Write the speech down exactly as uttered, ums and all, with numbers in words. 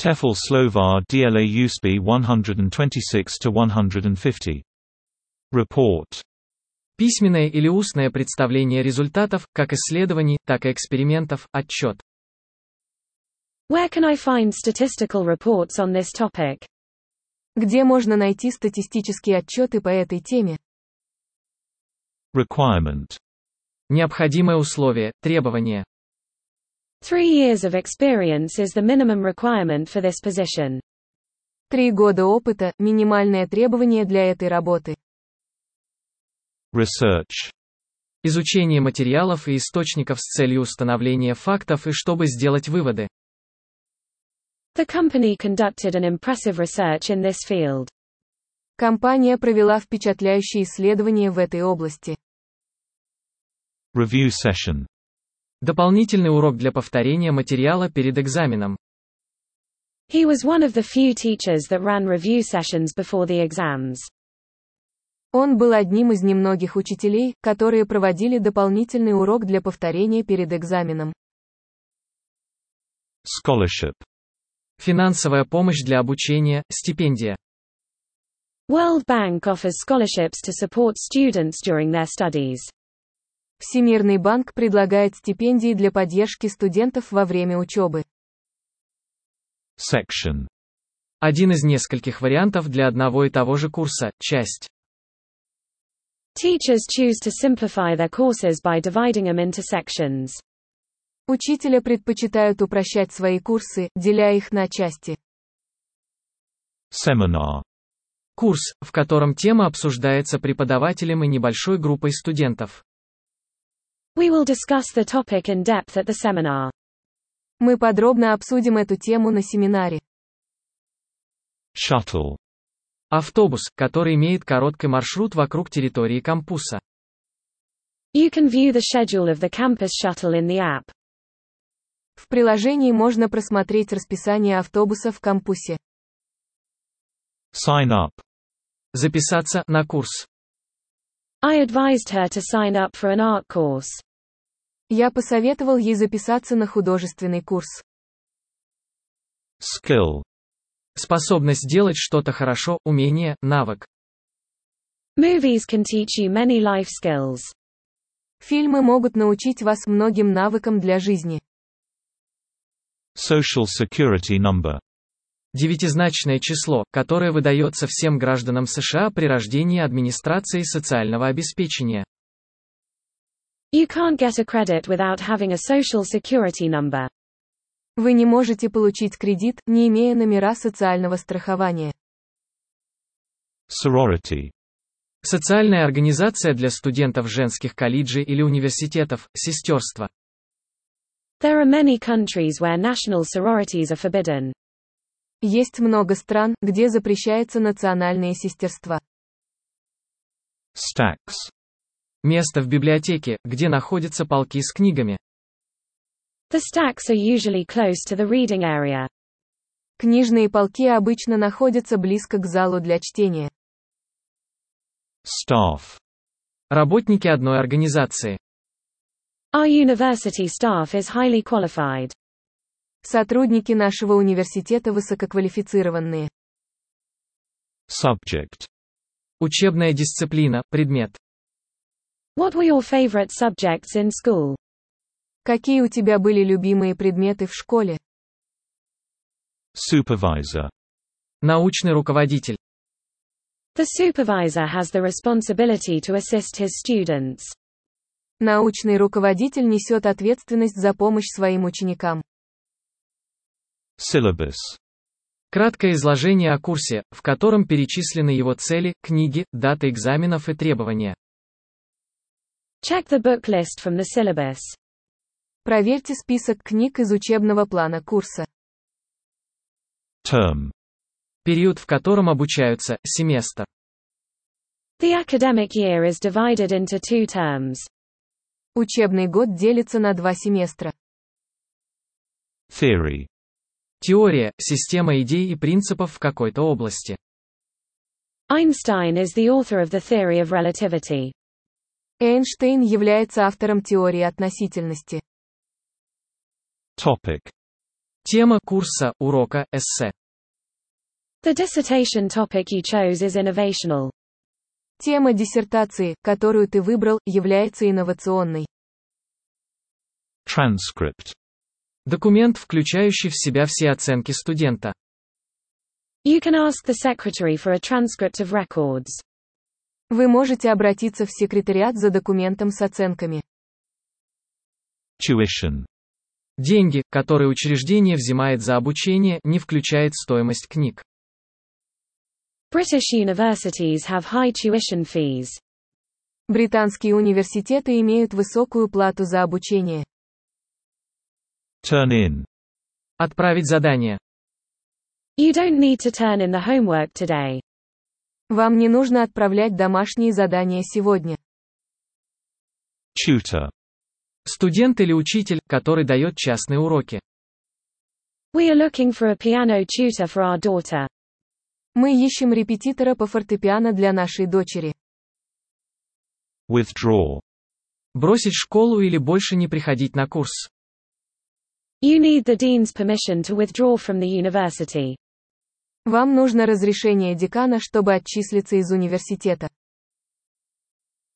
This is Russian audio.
TEFL Slovar D L A U S B one twenty-six to one fifty. Report. Письменное или устное представление результатов, как исследований, так и экспериментов, отчет. Where can I find statistical reports on this topic? Где можно найти статистические отчеты по этой теме? Requirement. Необходимое условие, требование. Three years of experience is the minimum requirement for this position. Три года опыта – минимальное требование для этой работы. Research. Изучение материалов и источников с целью установления фактов и чтобы сделать выводы. The company conducted an impressive research in this field. Компания провела впечатляющие исследования в этой области. Review session. Дополнительный урок для повторения материала перед экзаменом. He was one of the few teachers that ran review sessions before the exams. Он был одним из немногих учителей, которые проводили дополнительный урок для повторения перед экзаменом. Scholarship. Финансовая помощь для обучения, стипендия. World Bank offers scholarships to support students during their studies. Всемирный банк предлагает стипендии для поддержки студентов во время учебы. Section. Один из нескольких вариантов для одного и того же курса, часть. Teachers choose to simplify their courses by dividing them into sections. Учителя предпочитают упрощать свои курсы, деля их на части. Seminar. Курс, в котором тема обсуждается преподавателем и небольшой группой студентов. We will discuss the topic in depth at the seminar. Мы подробно обсудим эту тему на семинаре. Shuttle. Автобус, который имеет короткий маршрут вокруг территории кампуса. You can view the schedule of the campus shuttle in the app. В приложении можно просмотреть расписание автобуса в кампусе. Sign up. Записаться на курс. I advised her to sign up for an art course. Я посоветовал ей записаться на художественный курс. Skill. Способность делать что-то хорошо, умение, навык. Movies can teach you many life skills. Фильмы могут научить вас многим навыкам для жизни. Social Security Number. Девятизначное число, которое выдается всем гражданам США при рождении администрацией социального обеспечения. You can't get a credit without having a social security number. Вы не можете получить кредит, не имея номера социального страхования. Sorority. Социальная организация для студентов женских колледжей или университетов, сестерство. There are many countries where national sororities are forbidden. Есть много стран, где запрещается национальное сестерство. Stacks. Место в библиотеке, где находятся полки с книгами. The stacks are usually close to the reading area. Книжные полки обычно находятся близко к залу для чтения. Staff. Работники одной организации. Our university staff is highly qualified. Сотрудники нашего университета высококвалифицированные. Subject. Учебная дисциплина, предмет. What were your favorite subjects in school? Какие у тебя были любимые предметы в школе? Supervisor. Научный руководитель. The supervisor has the responsibility to assist his students. Научный руководитель несет ответственность за помощь своим ученикам. Syllabus. Краткое изложение о курсе, в котором перечислены его цели, книги, даты экзаменов и требования. Check the book list from the syllabus. Проверьте список книг из учебного плана курса. Term. Период, в котором обучаются, семестр. The academic year is divided into two terms. Учебный год делится на два семестра. Theory. Теория, система идей и принципов в какой-то области. Einstein is the author of the theory of relativity. Эйнштейн является автором теории относительности. Topic. Тема курса, урока, эссе. The dissertation topic you chose is innovational. Тема диссертации, которую ты выбрал, является инновационной. Transcript. Документ, включающий в себя все оценки студента. You can ask the secretary for a transcript of records. Вы можете обратиться в секретариат за документом с оценками. Tuition. Деньги, которые учреждение взимает за обучение, не включает стоимость книг. British universities have high tuition fees. Британские университеты имеют высокую плату за обучение. Turn in. Отправить задание. You don't need to turn in the homework today. Вам не нужно отправлять домашние задания сегодня. Tutor. Студент или учитель, который дает частные уроки. We are looking for a piano tutor for our daughter. Мы ищем репетитора по фортепиано для нашей дочери. Withdraw. Бросить школу или больше не приходить на курс. You need the dean's permission to withdraw from the university. Вам нужно разрешение декана, чтобы отчислиться из университета.